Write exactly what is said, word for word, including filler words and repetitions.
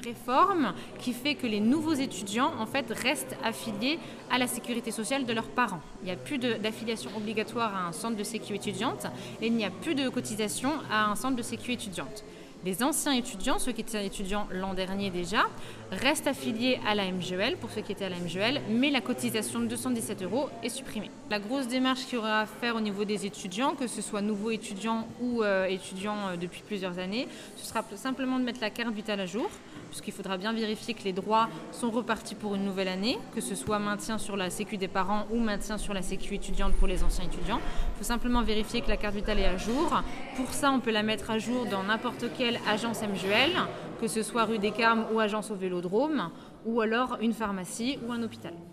réforme qui fait que les nouveaux étudiants en fait, restent affiliés à la sécurité sociale de leurs parents. Il n'y a plus d'affiliation obligatoire à un centre de sécu étudiante et il n'y a plus de cotisation à un centre de sécu étudiante. Les anciens étudiants, ceux qui étaient étudiants l'an dernier déjà, restent affiliés à la M G E L, pour ceux qui étaient à la M G E L, mais la cotisation de deux cent dix-sept euros est supprimée. La grosse démarche qu'il y aura à faire au niveau des étudiants, que ce soit nouveaux étudiants ou euh, étudiants euh, depuis plusieurs années, ce sera simplement de mettre la carte vitale à jour, puisqu'il faudra bien vérifier que les droits sont repartis pour une nouvelle année, que ce soit maintien sur la sécu des parents ou maintien sur la sécu étudiante pour les anciens étudiants. Il faut simplement vérifier que la carte vitale est à jour. Pour ça, on peut la mettre à jour dans n'importe quelle agence M G E L, que ce soit rue des Carmes ou agence au Vélodrome, ou alors une pharmacie ou un hôpital.